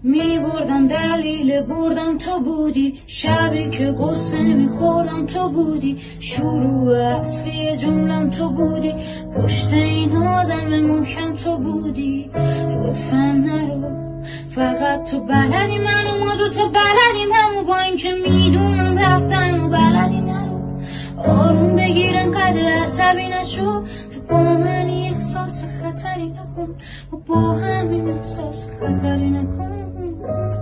می بردم دلیل بردم تو بودی، شبی که قصه می خوردم تو بودی، شروع اصلی جملم تو بودی، پشت این آدم محکم تو بودی. لطفا نرو، فقط تو بلدی منو، ما دوتا بلدیم همو، با این که میدونم رفتن و بلدی نرو. آروم بگیرم قدر عصبی نشو، تو با من احساس خطری نکن، و با همین احساس خطری نکن.